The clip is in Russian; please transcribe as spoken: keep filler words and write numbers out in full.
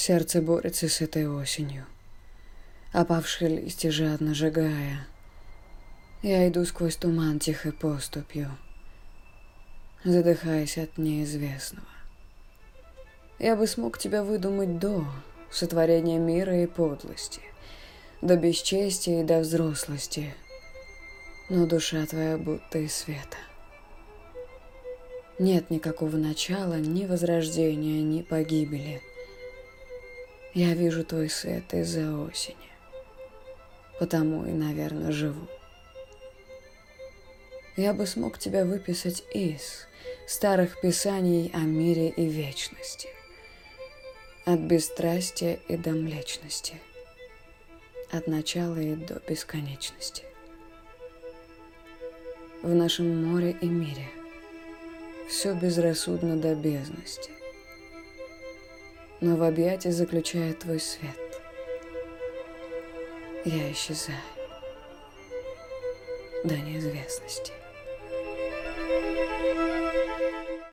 Сердце борется с этой осенью, опавшие листья жадно сжигая. Я иду сквозь туман тихой поступью, задыхаясь от неизвестного. Я бы смог тебя выдумать до сотворения мира и подлости, до бесчестия и до взрослости, но душа твоя будто из света. Нет никакого начала, ни возрождения, ни погибели. Я вижу твой свет из-за осени, потому и, наверное, живу. Я бы смог тебя выписать из старых писаний о мире и вечности, от бесстрастия и до млечности, от начала и до бесконечности. В нашем море и мире все безрассудно до бездности, но в объятии заключает твой свет. Я исчезаю до неизвестности.